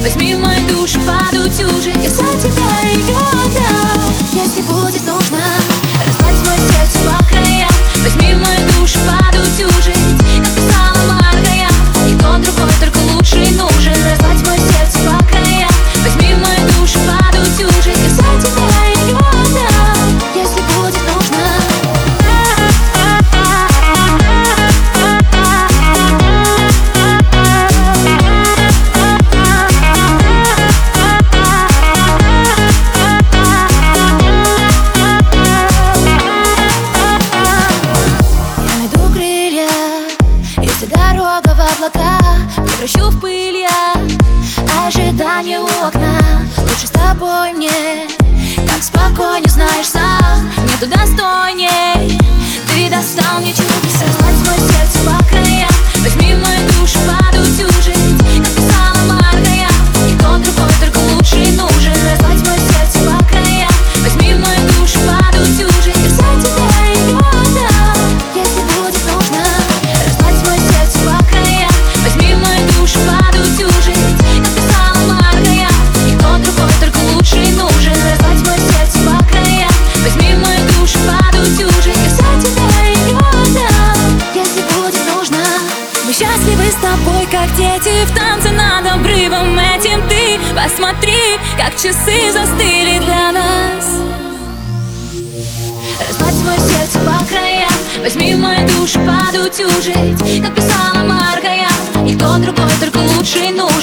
Возьми мою душу подутюжить, я за тебя ее отдам. Если будет нужно разлать мое сердце по краям, возьми мою душу подутюжить, как писала Маргая. Никто другой, только лучший нужен. Разлать мое сердце по краям, возьми мою душу подутюжить, я за тебя ее отдам. Если будет нужно. Дорога в облака, превращу в пыль я ожидание у окна. Лучше с тобой мне, так спокойнее, знаешь сам. Нету достойней, ты достал мне чудеса. Разлать мое сердце по краям, возьми мою душу подутюжить, как писала Маргая. Никто другой, только лучший нужен. Разлать мое сердце по краям, возьми мою душу подутюжить, я за тебя ее отдам. Если будет нужно разлать мое сердце по краям, возьми мою душу подутюжить, как писала Маргая. Никто другой, только лучший нужен. Разлать мое сердце по краям, возьми мою душу подутюжить, я за тебя ее отдам. Если будет нужно. Мы счастливы с тобой, как дети в танце над обрывом этим. Ты посмотри, как часы застыли для нас. Разлать мое сердце по краям, возьми мою душу подутюжить, как писала Маргая. Никто другой, только лучший нужен.